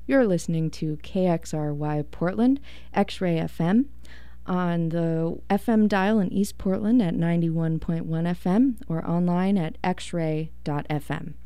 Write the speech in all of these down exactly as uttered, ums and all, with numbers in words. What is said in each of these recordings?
You're listening to K X R Y Portland, X-Ray F M, on the F M dial in East Portland at ninety-one point one F M or online at x ray dot f m.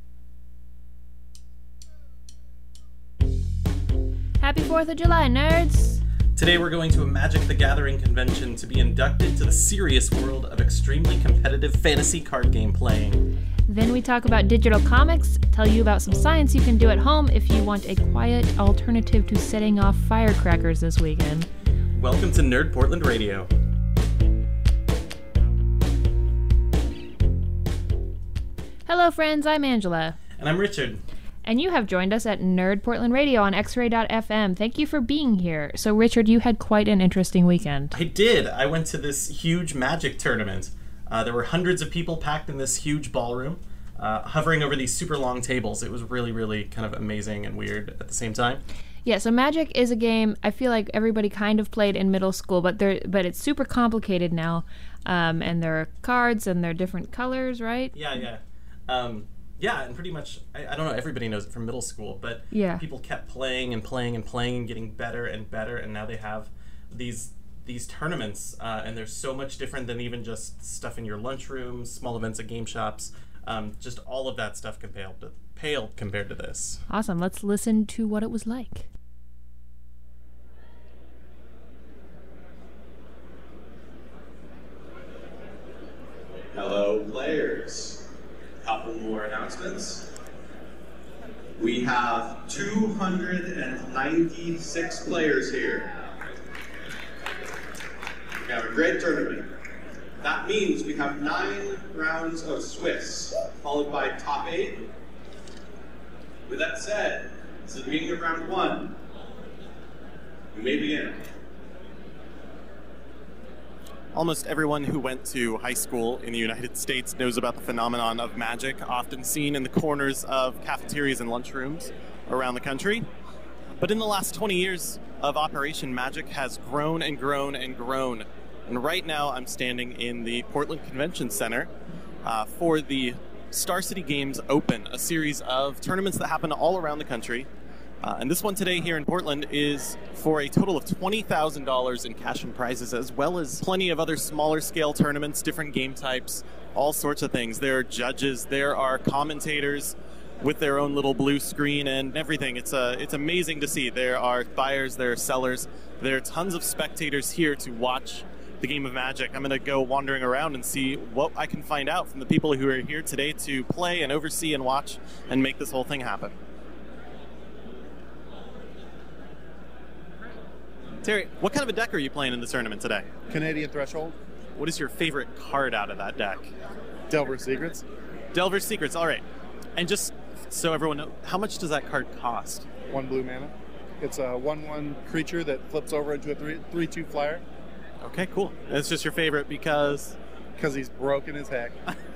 Happy fourth of July, nerds! Today we're going to a Magic the Gathering convention to be inducted to the serious world of extremely competitive fantasy card game playing. Then we talk about digital comics, tell you about some science you can do at home if you want a quiet alternative to setting off firecrackers this weekend. Welcome to Nerd Portland Radio. Hello friends, I'm Angela. And I'm Richard. And you have joined us at Nerd Portland Radio on x ray dot f m. Thank you for being here. So Richard, you had quite an interesting weekend. I did. I went to this huge Magic tournament. Uh, there were hundreds of people packed in this huge ballroom, uh, hovering over these super long tables. It was really, really kind of amazing and weird at the same time. Yeah, so Magic is a game I feel like everybody kind of played in middle school, but there, but it's super complicated now, um, and there are cards and there are different colors, right? Yeah, yeah. Um, yeah, and pretty much, I, I don't know, everybody knows it from middle school, but yeah. People kept playing and playing and playing and getting better and better, and now they have these... these tournaments, uh, and they're so much different than even just stuff in your lunchroom, small events at game shops. Um, just all of that stuff compared to, paled compared to this. Awesome. Let's listen to what it was like. Hello, players. Couple more announcements. We have two hundred ninety-six players here. We have a great tournament. That means we have nine rounds of Swiss, followed by top eight. With that said, this is the beginning of round one. We may begin. Almost everyone who went to high school in the United States knows about the phenomenon of Magic, often seen in the corners of cafeterias and lunchrooms around the country. But in the last twenty years of operation, Magic has grown and grown and grown. And right now I'm standing in the Portland Convention Center uh, for the Star City Games Open, a series of tournaments that happen all around the country. Uh, and this one today here in Portland is for a total of twenty thousand dollars in cash and prizes, as well as plenty of other smaller scale tournaments, different game types, all sorts of things. There are judges, there are commentators with their own little blue screen and everything. It's uh, it's amazing to see. There are buyers, there are sellers, there are tons of spectators here to watch the game of Magic. I'm going to go wandering around and see what I can find out from the people who are here today to play and oversee and watch and make this whole thing happen. Terry, what kind of a deck are you playing in the tournament today? Canadian Threshold. What is your favorite card out of that deck? Delver's Secrets. Delver's Secrets, all right. And just so everyone knows, how much does that card cost? One blue mana. It's a one one creature that flips over into a three two flyer. Okay, cool. That's just your favorite because... Because he's broken as heck.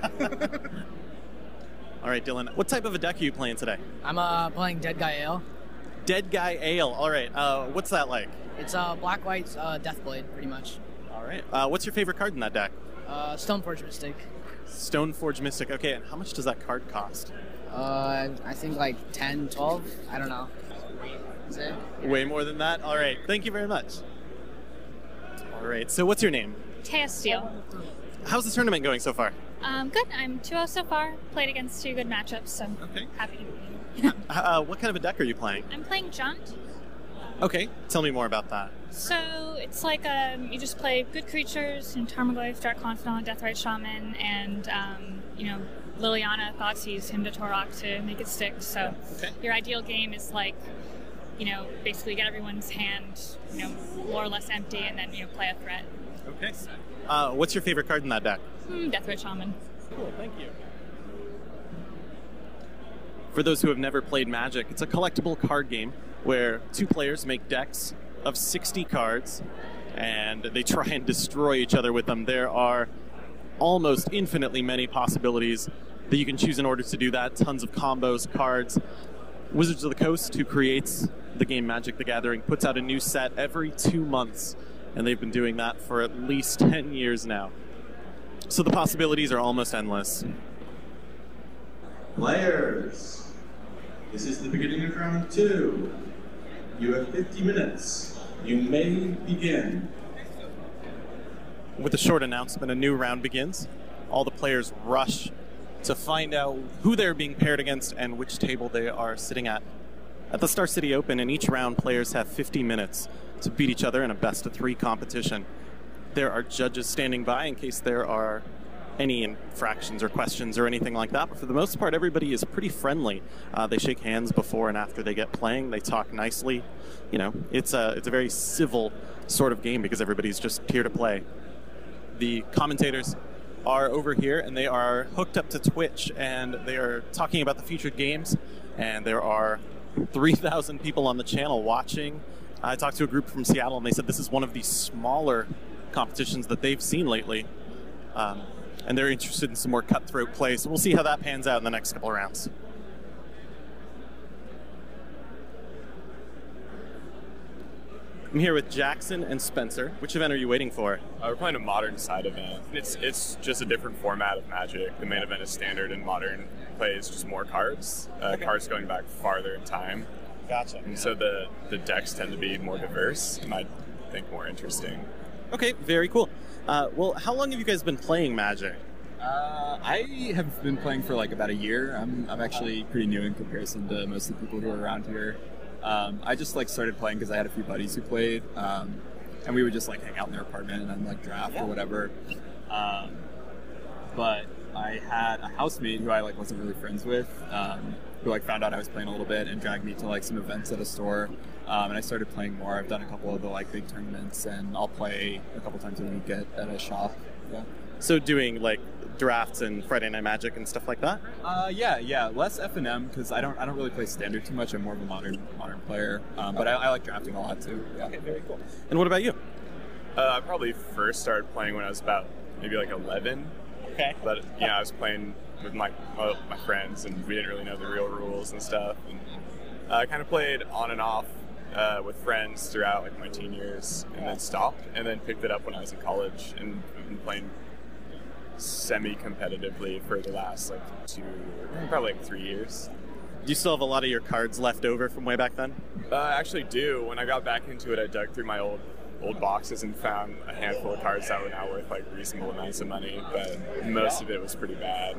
All right, Dylan, what type of a deck are you playing today? I'm uh, playing Dead Guy Ale. Dead Guy Ale, all right. Uh, what's that like? It's uh, black-white uh, Deathblade, pretty much. All right. Uh, what's your favorite card in that deck? Uh, Stoneforge Mystic. Stoneforge Mystic. Okay, and how much does that card cost? Uh, I think like ten, twelve. I don't know. Is it? Way more than that? All right. Thank you very much. All right. So what's your name? Taya Steele. How's the tournament going so far? Um, good. I'm two oh so far. Played against two good matchups, so okay. Happy to be here. uh, what kind of a deck are you playing? I'm playing Jund. Okay. Tell me more about that. So it's like um, you just play good creatures, and Tarmogoyf, Dark Confidant, Deathrite Shaman, and um, you know, Liliana, Thoughtseize, Hymn to Torok to make it stick. So okay. Your ideal game is like, you know, basically get everyone's hand, you know, more or less empty, and then, you know, play a threat. Okay. Uh, what's your favorite card in that deck? Hmm, Deathrite Shaman. Cool, thank you. For those who have never played Magic, it's a collectible card game where two players make decks of sixty cards, and they try and destroy each other with them. There are almost infinitely many possibilities that you can choose in order to do that. Tons of combos, cards. Wizards of the Coast, who creates the game Magic the Gathering, puts out a new set every two months, and they've been doing that for at least ten years now. So the possibilities are almost endless. Players, this is the beginning of round two. You have fifty minutes. You may begin. With a short announcement, a new round begins. All the players rush to find out who they're being paired against and which table they are sitting at. At the Star City Open, in each round, players have fifty minutes to beat each other in a best-of-three competition. There are judges standing by in case there are any infractions or questions or anything like that, but for the most part, everybody is pretty friendly. Uh, they shake hands before and after they get playing. They talk nicely. You know, it's a, it's a very civil sort of game because everybody's just here to play. The commentators are over here, and they are hooked up to Twitch, and they are talking about the featured games, and there are three thousand people on the channel watching. I talked to a group from Seattle, and they said this is one of the smaller competitions that they've seen lately, um, and they're interested in some more cutthroat play, so we'll see how that pans out in the next couple of rounds. I'm here with Jackson and Spencer. Which event are you waiting for? Uh, we're playing a modern side event. It's it's just a different format of Magic. The main event is standard, and modern plays just more cards. Uh, okay. Cards going back farther in time. Gotcha. And so the, the decks tend to be more diverse, and I think more interesting. Okay, very cool. Uh, well, how long have you guys been playing Magic? Uh, I have been playing for like about a year. I'm I'm actually pretty new in comparison to most of the people who are around here. Um, I just like started playing because I had a few buddies who played, um, and we would just like hang out in their apartment and then like draft or whatever. Um, but I had a housemate who I like wasn't really friends with, um, who like found out I was playing a little bit and dragged me to like some events at a store, um, and I started playing more. I've done a couple of the like big tournaments, and I'll play a couple times a week at, at a shop. Yeah. So doing like drafts and Friday Night Magic and stuff like that? Uh, yeah, yeah. Less F and M because I don't I don't really play standard too much. I'm more of a modern modern player, um, but I, I like drafting a lot too. Yeah. Okay, very cool. And what about you? Uh, I probably first started playing when I was about maybe like eleven. Okay. But yeah, I was playing with my well, my friends, and we didn't really know the real rules and stuff. And uh, I kind of played on and off uh, with friends throughout like my teen years, and then stopped, and then picked it up when I was in college, and I've been playing semi-competitively for the last like two, probably like three years. Do you still have a lot of your cards left over from way back then? Uh, I actually do. When I got back into it, I dug through my old old boxes and found a handful of cards that were now worth like reasonable amounts of money, but most of it was pretty bad.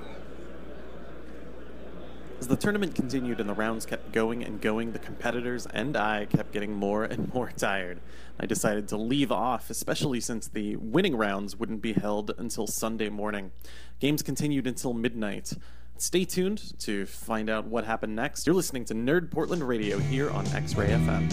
As the tournament continued and the rounds kept going and going, the competitors and I kept getting more and more tired. I decided to leave off, especially since the winning rounds wouldn't be held until Sunday morning. Games continued until midnight. Stay tuned to find out what happened next. You're listening to Nerd Portland Radio here on X-Ray F M.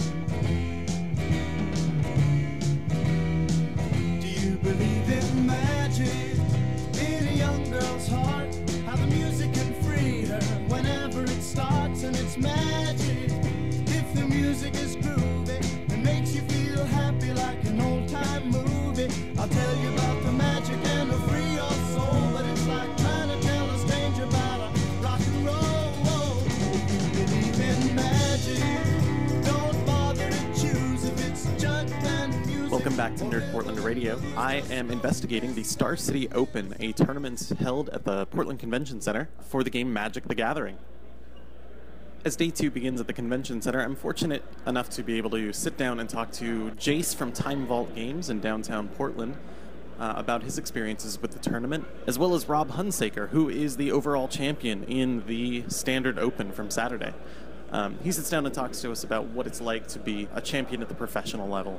Do you believe in magic in a young girl's heart? How the music can free her whenever it starts, and it's magic. If the music is groovy and makes you feel happy like an old-time movie, I'll tell you about the magic and it'll free your soul. But it's like trying to tell a stranger about a rock and roll. If you believe in magic, don't bother to choose if it's junk and music. Welcome back to Nerd Portland Radio. I am investigating the Star City Open, a tournament held at the Portland Convention Center for the game Magic the Gathering. As day two begins at the Convention Center, I'm fortunate enough to be able to sit down and talk to Jace from Time Vault Games in downtown Portland uh, about his experiences with the tournament, as well as Rob Hunsaker, who is the overall champion in the Standard Open from Saturday. Um, he sits down and talks to us about what it's like to be a champion at the professional level.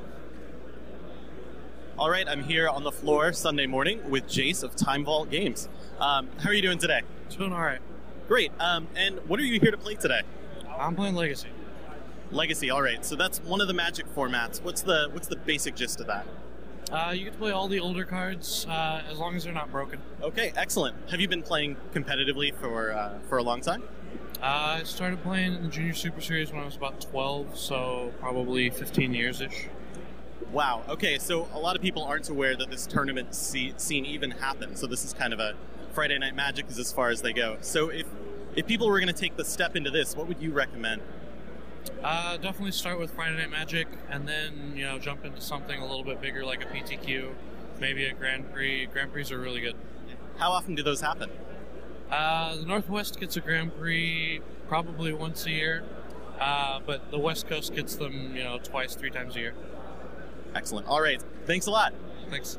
All right, I'm here on the floor Sunday morning with Jace of Time Vault Games. Um, how are you doing today? Doing all right. Great. Um, and what are you here to play today? I'm playing Legacy. Legacy. All right. So that's one of the Magic formats. What's the what's the basic gist of that? Uh, you get to play all the older cards uh, as long as they're not broken. Okay. Excellent. Have you been playing competitively for uh, for a long time? Uh, I started playing in the Junior Super Series when I was about twelve, so probably fifteen years ish. Wow. Okay. So a lot of people aren't aware that this tournament scene even happened. So this is kind of a Friday Night Magic is as far as they go. So if if people were going to take the step into this, what would you recommend? Uh, definitely start with Friday Night Magic, and then you know jump into something a little bit bigger like a P T Q, maybe a Grand Prix. Grand Prix are really good. How often do those happen? Uh, the Northwest gets a Grand Prix probably once a year. Uh, but the West Coast gets them, you know, twice, three times a year. Excellent. All right. Thanks a lot. Thanks.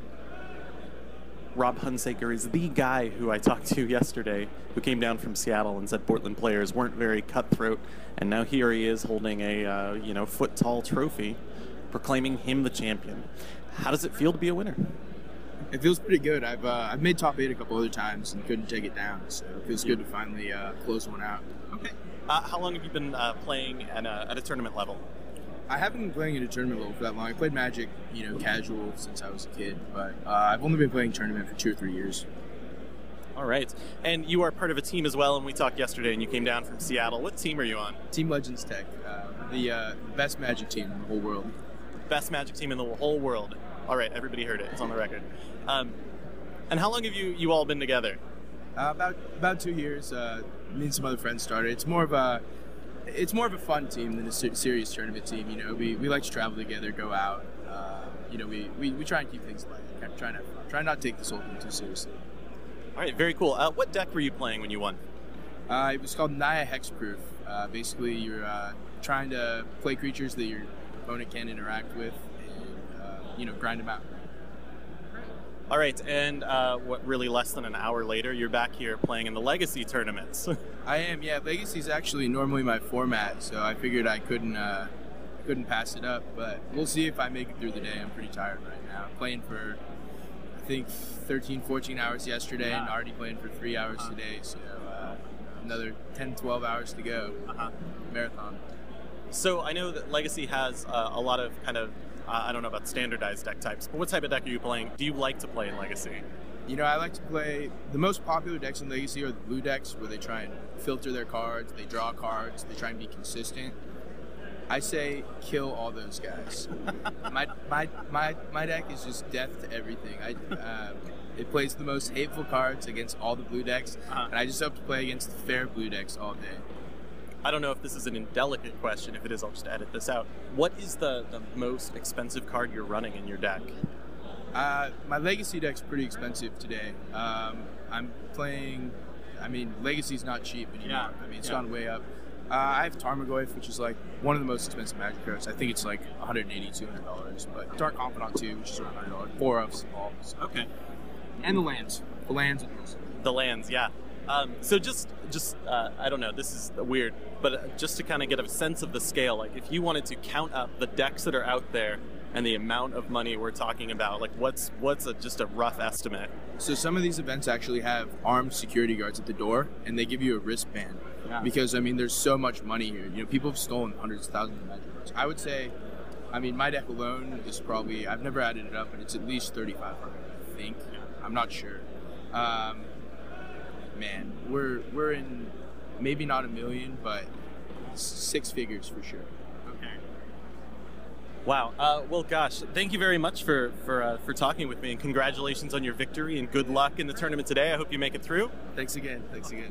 Rob Hunsaker is the guy who I talked to yesterday, who came down from Seattle and said Portland players weren't very cutthroat, and now here he is holding a uh, you know foot-tall trophy, proclaiming him the champion. How does it feel to be a winner? It feels pretty good. I've uh, I've made top eight a couple other times and couldn't take it down, so it feels good to finally uh, close one out. Okay. Uh, how long have you been uh, playing at a, at a tournament level? I haven't been playing at a tournament level for that long. I played Magic, you know, casual since I was a kid, but uh, I've only been playing tournament for two or three years. All right. And you are part of a team as well, and we talked yesterday, and you came down from Seattle. What team are you on? Team Legends Tech, uh, the uh, best Magic team in the whole world. Best Magic team in the whole world. All right, everybody heard it. It's on the record. Um, and how long have you, you all been together? Uh, about about two years. Uh, me and some other friends started. It's more of a It's more of a fun team than a ser- serious tournament team. You know, we, we like to travel together, go out. Uh, you know, we, we, we try and keep things light. Try not try not to take this whole thing too seriously. All right, very cool. Uh, what deck were you playing when you won? Uh, it was called Naya Hexproof. Uh, basically, you're uh, trying to play creatures that your opponent can interact with, and uh, you know, grind them out. All right, and uh, what? Really, less than an hour later, you're back here playing in the Legacy tournaments. I am, yeah. Legacy is actually normally my format, so I figured I couldn't uh, couldn't pass it up. But we'll see if I make it through the day. I'm pretty tired right now. Playing for, I think, thirteen, fourteen hours yesterday, and already playing for three hours uh-huh. today. So uh, another ten, twelve hours to go. Uh-huh. Marathon. So I know that Legacy has uh, a lot of kind of, uh, I don't know about standardized deck types, but what type of deck are you playing? Do you like to play in Legacy? You know, I like to play, the most popular decks in Legacy are the blue decks, where they try and filter their cards, they draw cards, they try and be consistent. I say kill all those guys. my, my my my deck is just death to everything. I uh, it plays the most hateful cards against all the blue decks, uh-huh. and I just hope to play against the fair blue decks all day. I don't know if this is an indelicate question. If it is, I'll just edit this out. What is the, the most expensive card you're running in your deck? Uh, my Legacy deck's pretty expensive today. Um, I'm playing, I mean, Legacy's not cheap anymore. Yeah. I mean, it's yeah. gone way up. Uh, I have Tarmogoyf, which is like one of the most expensive Magic cards. I think it's like one hundred eighty dollars, two hundred dollars. But Dark Confidant two, which is around one hundred dollars. Four of them all. So. Okay. And the lands. The lands are awesome. The lands, yeah. Um, so just, just uh, I don't know, this is weird, but just to kind of get a sense of the scale, like if you wanted to count up the decks that are out there and the amount of money we're talking about, like what's what's a, just a rough estimate? So some of these events actually have armed security guards at the door, and they give you a wristband. Yeah. Because, I mean, there's so much money here. You know, people have stolen hundreds of thousands of Magic cards. I would say, I mean, my deck alone is probably, I've never added it up, but it's at least thirty-five hundred, I think. Yeah. I'm not sure. Um, man, we're we're in maybe not a million, but six figures for sure. Okay. Wow. Uh, well, gosh, thank you very much for for uh, for talking with me, and congratulations on your victory, and good luck in the tournament today. I hope you make it through. Thanks again. Thanks again.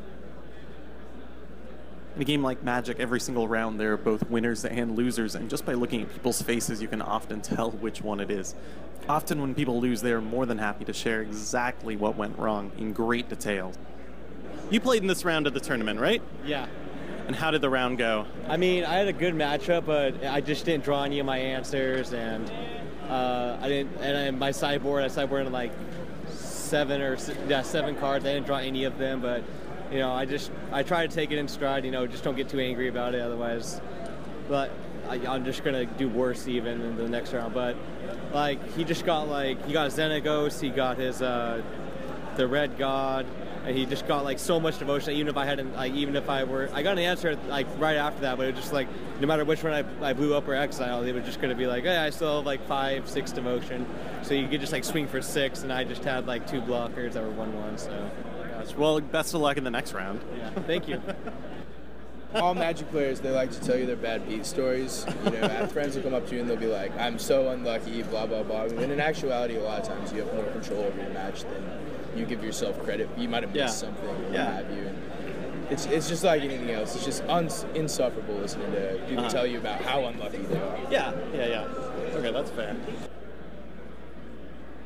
In a game like Magic, every single round there are both winners and losers, and just by looking at people's faces, you can often tell which one it is. Often when people lose, they are more than happy to share exactly what went wrong in great detail. You played in this round of the tournament, right? Yeah. And how did the round go? I mean, I had a good matchup, but I just didn't draw any of my answers, and uh, I didn't. And my sideboard, I sideboarded like seven or yeah, seven cards. I didn't draw any of them, but you know, I just I try to take it in stride. You know, just don't get too angry about it, otherwise. But I, I'm just gonna do worse even in the next round. But like he just got like he got Xenagos, he got his uh, the Red God. And he just got like so much devotion. Even if I hadn't, like, even if I were, I got an answer like right after that. But it was just like, no matter which one I, I blew up or exiled, it was just gonna be like, hey, I still have like five, six devotion. So you could just like swing for six, and I just had like two blockers that were one one. So, gosh. Well, best of luck in the next round. Yeah, thank you. All Magic players, they like to tell you their bad beat stories. You know, I have friends will come up to you and they'll be like, I'm so unlucky, blah, blah, blah. When in actuality, a lot of times you have more control over your match than you give yourself credit. You might have missed yeah. something or yeah. what have you. And it's it's just like anything else. It's just uns- insufferable listening to people uh-huh. tell you about how unlucky they are. Yeah, yeah, yeah. Okay, that's fair.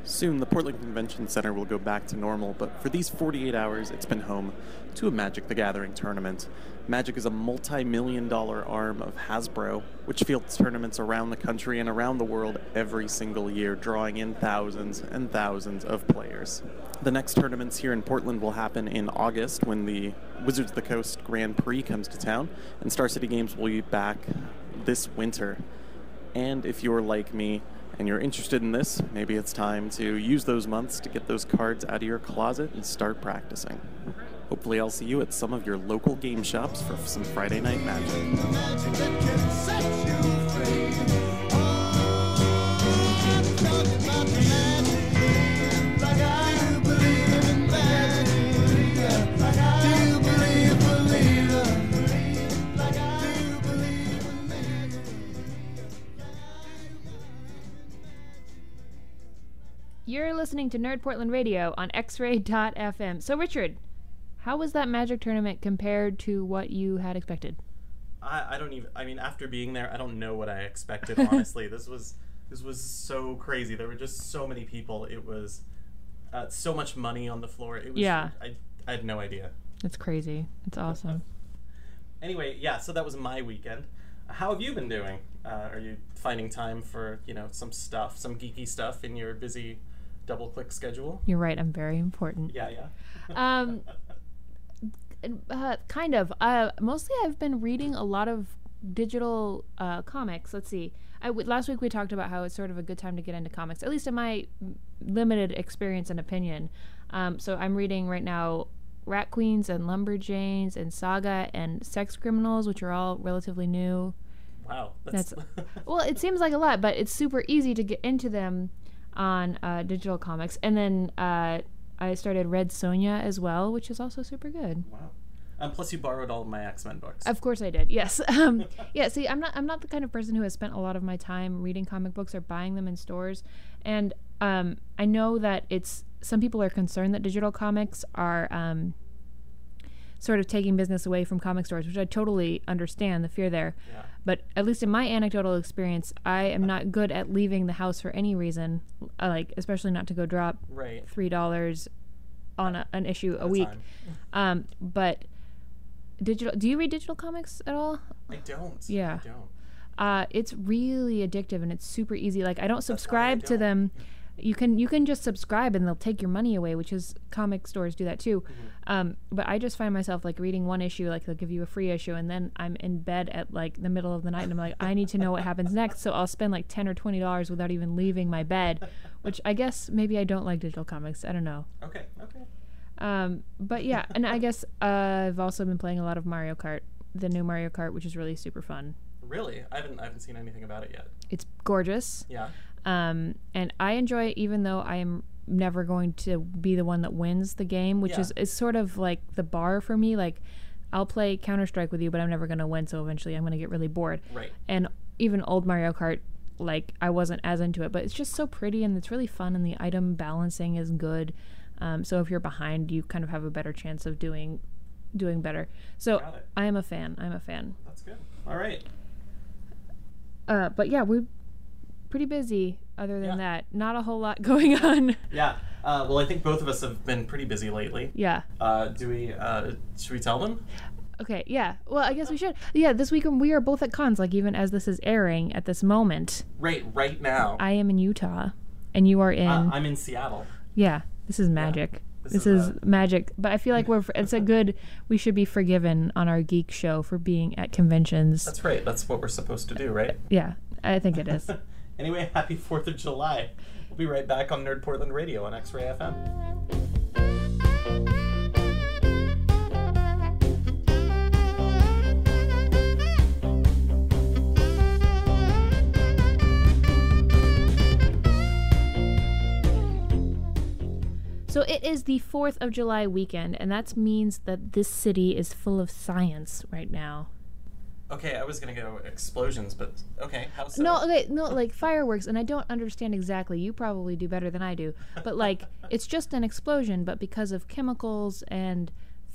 Soon, the Portland Convention Center will go back to normal, but for these forty-eight hours, it's been home to a Magic the Gathering tournament. Magic is a multi-million dollar arm of Hasbro, which fields tournaments around the country and around the world every single year, drawing in thousands and thousands of players. The next tournaments here in Portland will happen in August when the Wizards of the Coast Grand Prix comes to town, and Star City Games will be back this winter. And if you're like me, and you're interested in this, maybe it's time to use those months to get those cards out of your closet and start practicing. Hopefully I'll see you at some of your local game shops for some Friday Night Magic. You're listening to Nerd Portland Radio on X Ray dot F M. So, Richard, how was that Magic tournament compared to what you had expected? I, I don't even, I mean, after being there, I don't know what I expected, honestly. This was this was so crazy. There were just so many people. It was uh, so much money on the floor. It was, Yeah. I, I had no idea. It's crazy. It's awesome. Anyway, yeah, so that was my weekend. How have you been doing? Uh, are you finding time for, you know, some stuff, some geeky stuff in your busy double-click schedule? You're right. I'm very important. Yeah, yeah. um, uh, kind of. Uh, mostly I've been reading a lot of digital uh, comics. Let's see. I w- last week we talked about how it's sort of a good time to get into comics, at least in my limited experience and opinion. Um, so I'm reading right now Rat Queens and Lumberjanes and Saga and Sex Criminals, which are all relatively new. Wow. That's, That's well, it seems like a lot, but it's super easy to get into them on uh, digital comics. And then uh, I started Red Sonja as well, which is also super good. Wow. Um, plus, you borrowed all of my X-Men books. Of course I did. Yes. Um, yeah. See, I'm not. I'm not the kind of person who has spent a lot of my time reading comic books or buying them in stores. And um, I know that it's some people are concerned that digital comics are um, sort of taking business away from comic stores, which I totally understand the fear there. Yeah. But at least in my anecdotal experience, I am not good at leaving the house for any reason, uh, like especially not to go drop Right. three dollars on a, an issue At a a week. time. Um, but digital. Do you read digital comics at all? I don't. Yeah. I don't. Uh, it's really addictive and it's super easy. Like I don't why I subscribe to don't. them. You can you can just subscribe and they'll take your money away, which is comic stores do that too. Mm-hmm. Um, but I just find myself like reading one issue, like they'll give you a free issue, and then I'm in bed at like the middle of the night, and I'm like, I need to know what happens next. So I'll spend like ten or twenty dollars without even leaving my bed, which I guess maybe I don't like digital comics. I don't know. Okay. Okay. Um, but yeah, and I guess uh, I've also been playing a lot of Mario Kart, the new Mario Kart, which is really super fun. Really? I haven't. I haven't seen anything about it yet. It's gorgeous. Yeah. Um, and I enjoy it even though I am never going to be the one that wins the game, which Yeah. is, is sort of like the bar for me. Like, I'll play Counter-Strike with you, but I'm never going to win, so eventually I'm going to get really bored. Right. And even old Mario Kart, like, I wasn't as into it, but it's just so pretty and it's really fun, and the item balancing is good. Um, so if you're behind, you kind of have a better chance of doing doing better. So Got it. I am a fan. I'm a fan. That's good. All right. Uh, but yeah, we're pretty busy. Other than Yeah. that, not a whole lot going on. Yeah. Uh, well, I think both of us have been pretty busy lately. Yeah. Uh, do we? Uh, should we tell them? Okay. Yeah. Well, I guess we should. Yeah. This week we are both at cons. Like even as this is airing at this moment, Right. Right now. I am in Utah, and you are in. Uh, I'm in Seattle. Yeah. This is magic. This This, is, is, uh, magic. But I feel like we're. It's a good. We should be forgiven on our geek show for being at conventions. That's right. That's what we're supposed to do, right? Yeah. I think it is. Anyway, happy fourth of July. We'll be right back on Nerd Portland Radio on X Ray F M. So it is the fourth of July weekend, and that means that this city is full of science right now. Okay, I was gonna go explosions, but okay, how so? No, okay, no, like fireworks, and I don't understand exactly. You probably do better than I do. But like, it's just an explosion, but because of chemicals and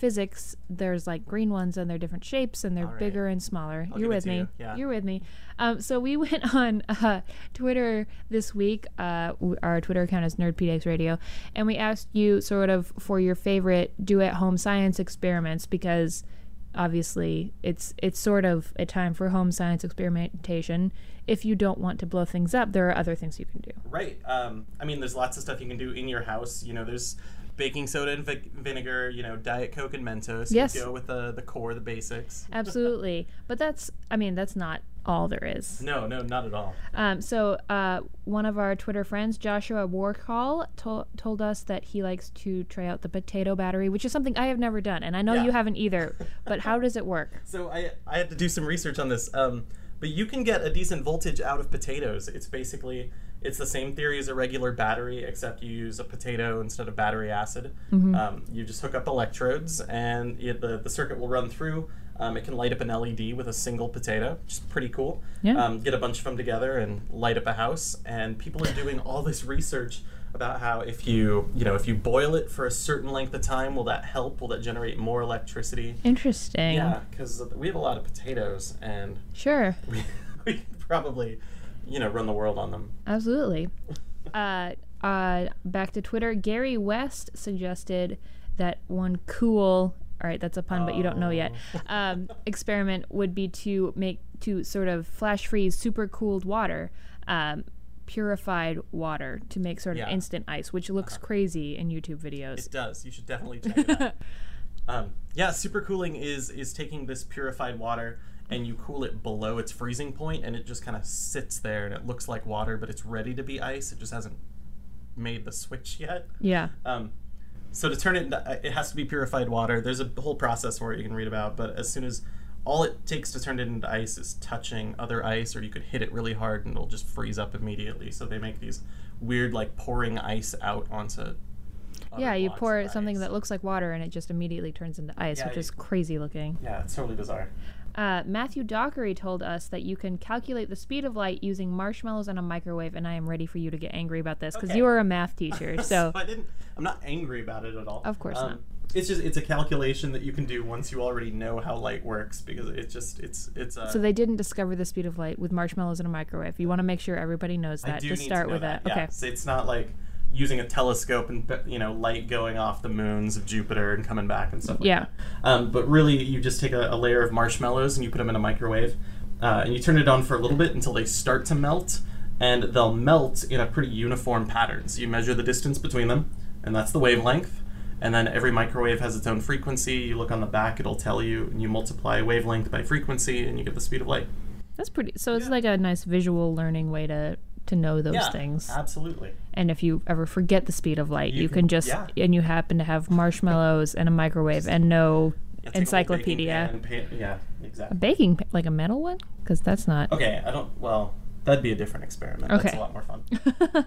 physics, there's like green ones and they're different shapes and they're All right. bigger and smaller. I'll You're give it with to me. you, yeah. You're with me. Um, so we went on uh, Twitter this week. Uh, w- our Twitter account is Nerd P D X Radio, and we asked you sort of for your favorite do-at-home science experiments because obviously it's it's sort of a time for home science experimentation. If you don't want to blow things up, there are other things you can do. Right. Um, I mean, there's lots of stuff you can do in your house. You know, there's baking soda and vi- vinegar, you know, Diet Coke and Mentos. Yes. You go with the, the core, the basics. Absolutely. But that's, I mean, that's not all there is. No, no, not at all. Um, so uh, one of our Twitter friends, Joshua Warcall, to- told us that he likes to try out the potato battery, which is something I have never done, and I know Yeah. you haven't either. But how does it work? So I, I had to do some research on this. Um, but you can get a decent voltage out of potatoes. It's basically, it's the same theory as a regular battery, except you use a potato instead of battery acid. Mhm. Um, you just hook up electrodes, and it, the, the circuit will run through. Um, it can light up an L E D with a single potato, which is pretty cool. Yeah. Um, get a bunch of them together and light up a house. And people are doing all this research about how if you, you know, if you boil it for a certain length of time, will that help? Will that generate more electricity? Interesting. Yeah, because we have a lot of potatoes, and Sure. we, we could probably, you know, run the world on them. Absolutely. uh, uh, back to Twitter. Gary West suggested that one cool, all right, that's a pun, but you don't know yet, um, experiment would be to make, to sort of flash freeze super cooled water, um, purified water to make sort of Yeah. instant ice, which looks crazy in YouTube videos. It does. You should definitely check it out. Um, yeah, supercooling is is taking this purified water and you cool it below its freezing point, and it just kind of sits there, and it looks like water, but it's ready to be ice. It just hasn't made the switch yet. Yeah. Um, so to turn it into, it has to be purified water. There's a whole process for it you can read about, but as soon as all it takes to turn it into ice is touching other ice, or you could hit it really hard and it'll just freeze up immediately. So they make these weird, like, pouring ice out onto Yeah, you pour something that looks like water and it just immediately turns into ice, Yeah, which you- is crazy looking. Yeah, it's totally bizarre. Uh, Matthew Dockery told us that you can calculate the speed of light using marshmallows and a microwave, and I am ready for you to get angry about this because Okay. you are a math teacher. So I didn't. I'm not angry about it at all. Of course not. It's just it's a calculation that you can do once you already know how light works, because it's just it's it's. Uh, so they didn't discover the speed of light with marshmallows and a microwave. You want to make sure everybody knows I that. do Just need start to know with that. that. Yeah. Okay. So it's not like using a telescope and you know light going off the moons of Jupiter and coming back and stuff like Yeah. that. Um, but really, you just take a, a layer of marshmallows and you put them in a microwave, uh, and you turn it on for a little bit until they start to melt, and they'll melt in a pretty uniform pattern. So you measure the distance between them, and that's the wavelength. And then every microwave has its own frequency. You look on the back, it'll tell you, and you multiply wavelength by frequency, and you get the speed of light. That's pretty. So it's like a nice visual learning way to to know those Yeah, things. absolutely. And if you ever forget the speed of light, You you, can- can, just yeah. and you happen to have marshmallows and a microwave and no Yeah, take a little baking encyclopedia. pan and pa- yeah, A exactly. baking pa- like a metal one? Because that's not. Okay, I don't. Well, that'd be a different experiment. That's Okay. a lot more fun.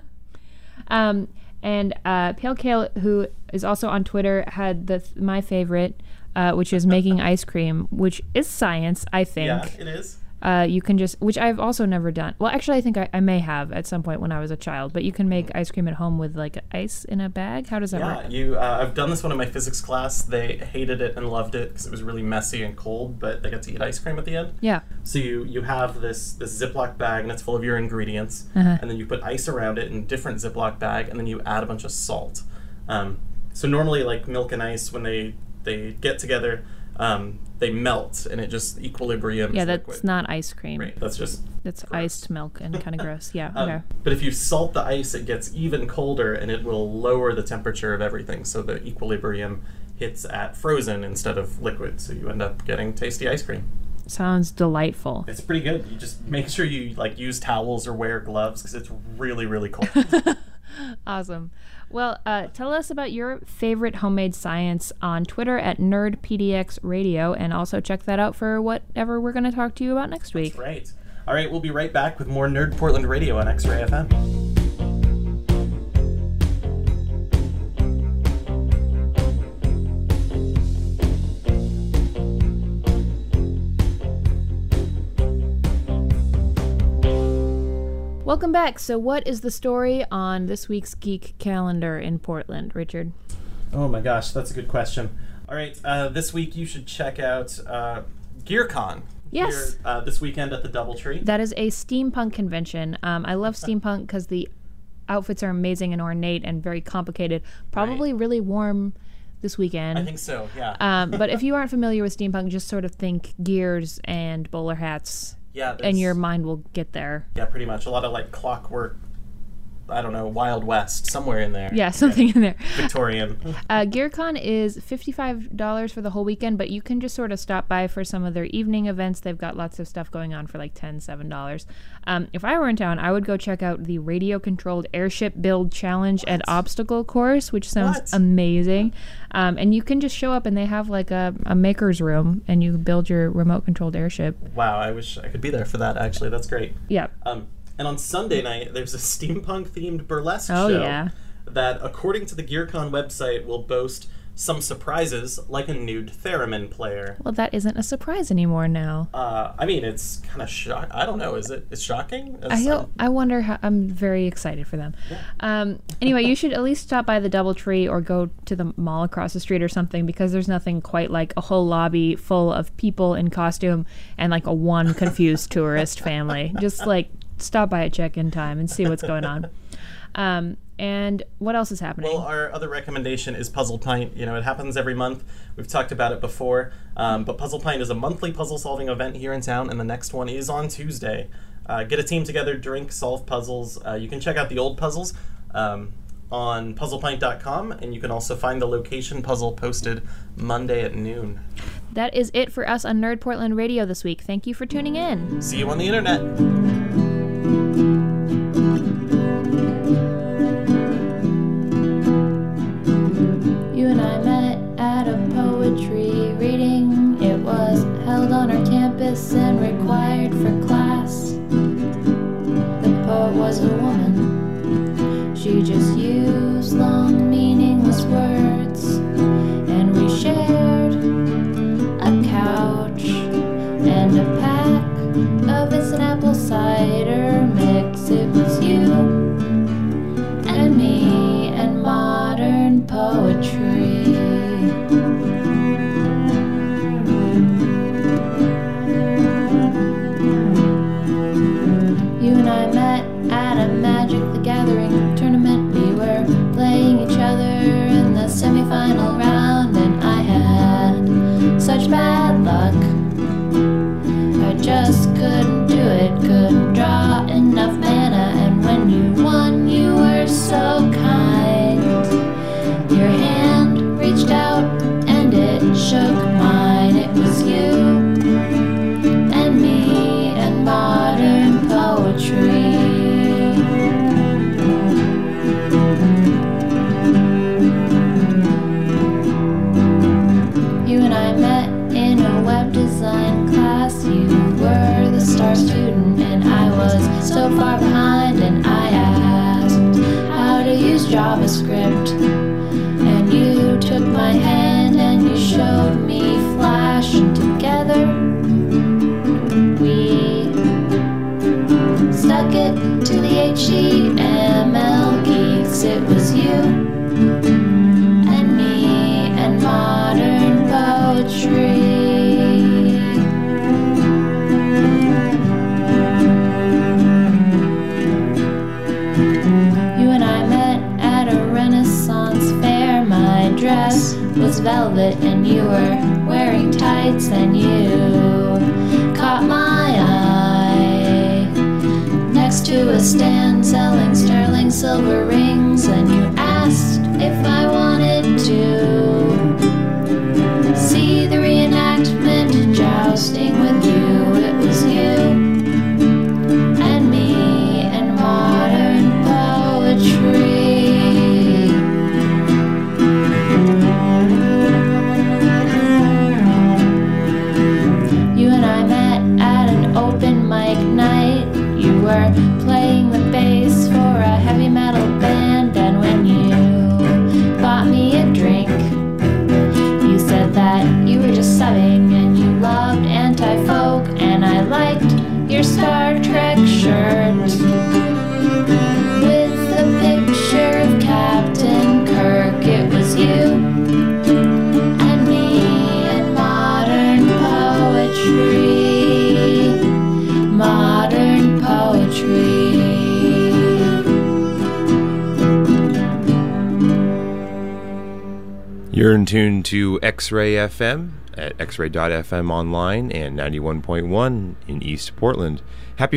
Um, and uh, Pale Kale, who is also on Twitter, had the my favorite, uh, which is making ice cream, which is science, I think. Yeah, it is. Uh, you can just, which I've also never done. Well, actually, I think I, I may have at some point when I was a child. But you can make ice cream at home with like ice in a bag. How does that Yeah, work? you. Uh, I've done this one in my physics class. They hated it and loved it because it was really messy and cold, but they got to eat ice cream at the end. Yeah. So you you have this this Ziploc bag and it's full of your ingredients, Uh-huh. and then you put ice around it in a different Ziploc bag, and then you add a bunch of salt. Um, so normally, like milk and ice, when they they get together, um, they melt and it just equilibrium. Yeah, that's not ice cream. Right, that's just That's iced milk and kind of gross. Yeah. Um, Okay. But if you salt the ice, it gets even colder, and it will lower the temperature of everything, so the equilibrium hits at frozen instead of liquid, so you end up getting tasty ice cream. Sounds delightful. It's pretty good. You just make sure you like use towels or wear gloves because it's really, really cold. Awesome. Well, uh, tell us about your favorite homemade science on Twitter at Nerd P D X Radio, and also check that out for whatever we're going to talk to you about next week. That's right. All right, we'll be right back with more Nerd Portland Radio on X-Ray F M. Welcome back. So what is the story on this week's Geek Calendar in Portland, Richard? Oh my gosh, that's a good question. All right, uh, this week you should check out uh, GearCon. Yes. Here, uh, this weekend at the Doubletree. That is a steampunk convention. Um, I love steampunk because the outfits are amazing and ornate and very complicated. Probably right. really warm this weekend. I think so, yeah. um, but if you aren't familiar with steampunk, just sort of think gears and bowler hats. Yeah, and your mind will get there. Yeah, pretty much. A lot of like clockwork, I don't know, Wild West, somewhere in there. Yeah, something yeah. in there. Victorian. Uh, GearCon is fifty-five dollars for the whole weekend, but you can just sort of stop by for some of their evening events. They've got lots of stuff going on for like ten dollars, seven dollars. Um, if I were in town, I would go check out the radio-controlled airship build challenge what? and obstacle course, which sounds what? amazing. Um, and you can just show up and they have like a, a maker's room and you build your remote-controlled airship. Wow, I wish I could be there for that, actually. That's great. Yeah. Um, And on Sunday night, there's a steampunk-themed burlesque oh, show yeah. that, according to the GearCon website, will boast some surprises, like a nude theremin player. Well, that isn't a surprise anymore now. Uh, I mean, it's kind of shock. I don't know. Is it? It's shocking. I feel, I wonder how. I'm very excited for them. Yeah. Um, anyway, you should at least stop by the Doubletree or go to the mall across the street or something, because there's nothing quite like a whole lobby full of people in costume and like a one confused tourist family. Just like. Stop by at check-in time and see what's going on. Um, and what else is happening? Well, our other recommendation is Puzzle Pint. You know, it happens every month. We've talked about it before. Um, but Puzzle Pint is a monthly puzzle-solving event here in town, and the next one is on Tuesday. Uh, get a team together, drink, solve puzzles. Uh, you can check out the old puzzles um, on puzzle pint dot com, and you can also find the location puzzle posted Monday at noon. That is it for us on Nerd Portland Radio this week. Thank you for tuning in. See you on the internet. You and I met at a poetry reading. It was held on our campus and required for class. The poet was a woman. She just used long, meaningless words. And we shared a couch and a pack of instant apple cider mix. It was you and me and modern poetry. You and I met at a Magic the Gathering tournament. We were playing each other in the semifinal round, and I had such bad luck. I just couldn't do it, couldn't draw enough mana, and when you won, you were so kind. Your hand reached out and it shook mine. It was you and me and modern poetry. You and I met in a web design class. You were the star student and I was so far behind, and I asked how to use JavaScript, and you took my hand and you showed me Flash, and together we stuck it to the H T M L geeks. It was you and me and modern poetry. You and I met at a Renaissance fair. My dress was velvet and you were wearing tights, and you caught my eye next to a stand selling sterling silver rings, and you asked if I wanted to see the reenactment jousting with you. It was you and me and modern poetry. You and I met at an open mic night. You were playing the bass for a heavy metal band, and when you bought me a drink, you said that you were just subbing and you loved anti-folk, and I liked your Star Trek shirt with the picture of Captain Kirk. It was you and me You're in tune to X-Ray F M at x ray dot f m online and ninety-one point one in East Portland.